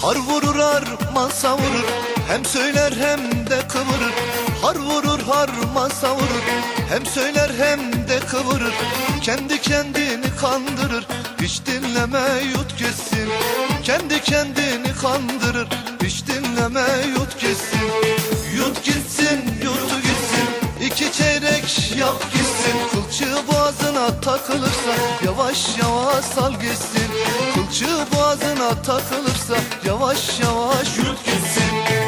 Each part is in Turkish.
Har vurur harman savurur, hem söyler hem de kıvırır. Har vurur harman savurur, hem söyler hem de kıvırır. Kendi kendini kandırır, hiç dinleme yut gitsin. Kendi kendini kandırır, hiç dinleme yut gitsin. Yut gitsin, yutu gitsin, iki çeyrek yap gitsin. Kılçığı boğazına takılırsa yavaş yavaş sal gitsin. Kılçığı boğazına takılırsa yavaş yavaş yut gitsin.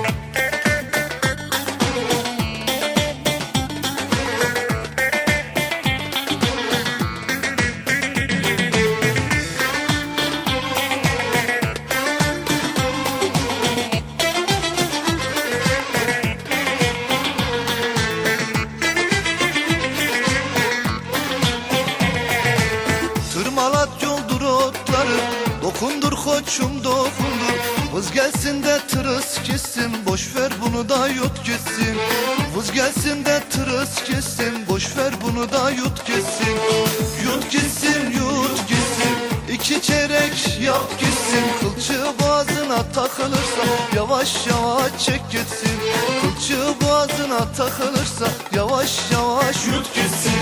Tırmalat yoldur otları, dokundur koçum dokundur. Vız gelsin de tırıs kessin, boş ver bunu da yut gitsin. Vız gelsin de tırıs kessin, boş ver bunu da yut gitsin. Yut gitsin, yut gitsin, iki çeyrek yap gitsin. Kılçığı boğazına takılırsa yavaş yavaş çek gitsin. Kılçığı boğazına takılırsa yavaş yavaş yut gitsin.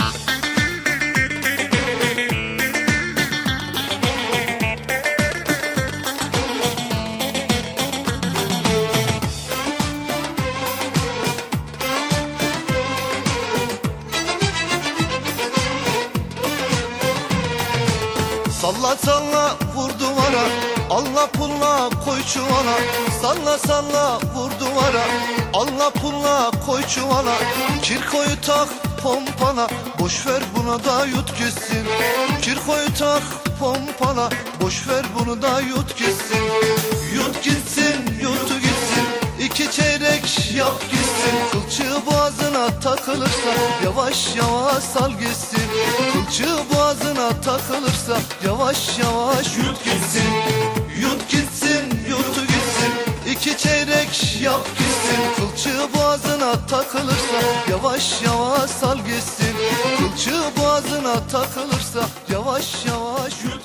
Salla salla vur duvara, Allah pulla koy çuvala. Salla salla vur duvara, Allah pulla koy çuvala. Kirkoyu tak pompala, boş ver buna da yut gitsin. Kirkoyu tak pompala, boş ver bunu da yut gitsin. Yut gitsin, yutu gitsin, iki çeyrek yap gitsin. Kılçığı boğazına takılırsa yavaş yavaş sal gitsin. Kılçığı boğazına takılırsa yavaş yavaş yut gitsin. Yut gitsin, yutu gitsin, iki çeyrek yap gitsin. Kılçığı boğazına takılırsa yavaş yavaş sal gitsin. Kılçığı boğazına takılırsa yavaş yavaş yut